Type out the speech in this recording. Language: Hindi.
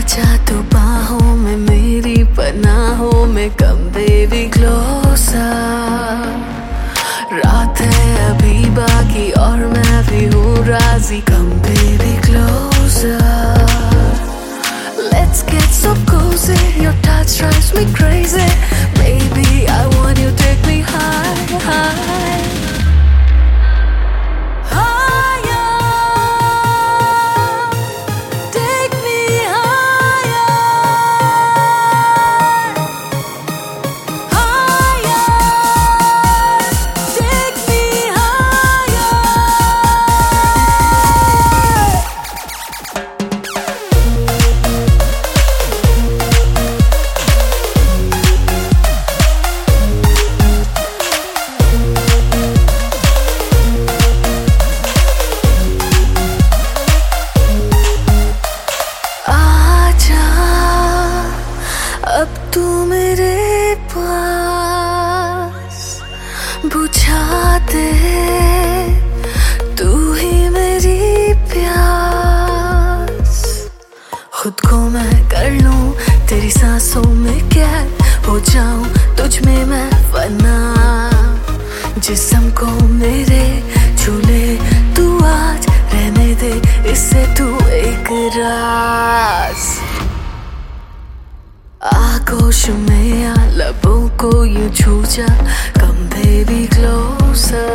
आजा तू बाहों में मेरी पनाहों में कम बेबी क्लोजर। रात है अभी बाकी और मैं भी हूँ राजी come baby closer. Let's get so cozy, your touch drives me crazy. Baby, I want you to take me high, high. अब तू मेरे पास बुझा दे तू ही मेरी प्यास। खुद को मैं कर लूं तेरी सांसों में कैद हो जाऊं तुझ में मैं फना। जिस्म को मेरे छूले तू आज रहने दे इससे तू एक राज। आगोश में या लबों को यूं छू जा कम बेबी क्लोजर।